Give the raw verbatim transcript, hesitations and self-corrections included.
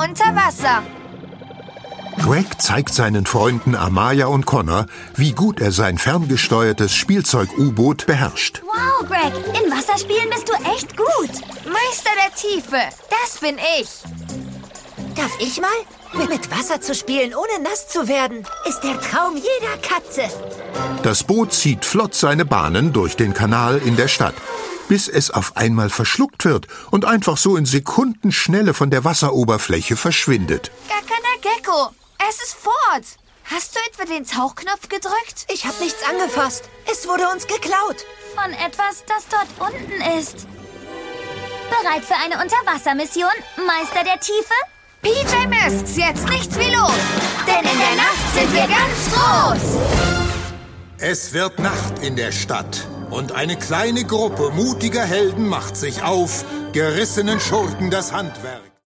unter Wasser. Greg zeigt seinen Freunden Amaya und Connor, wie gut er sein ferngesteuertes Spielzeug-U-Boot beherrscht. Wow, Greg, in Wasserspielen bist du echt gut. Meister der Tiefe, das bin ich. Darf ich mal? Mit Wasser zu spielen, ohne nass zu werden, ist der Traum jeder Katze. Das Boot zieht flott seine Bahnen durch den Kanal in der Stadt, bis es auf einmal verschluckt wird und einfach so in Sekundenschnelle von der Wasseroberfläche verschwindet. Gakana Gecko, es ist fort. Hast du etwa den Tauchknopf gedrückt? Ich habe nichts angefasst. Es wurde uns geklaut. Von etwas, das dort unten ist. Bereit für eine Unterwassermission, Meister der Tiefe? P J Masks, jetzt nichts wie los, denn in der Nacht sind wir ganz groß. Es wird Nacht in der Stadt und eine kleine Gruppe mutiger Helden macht sich auf, gerissenen Schurken das Handwerk.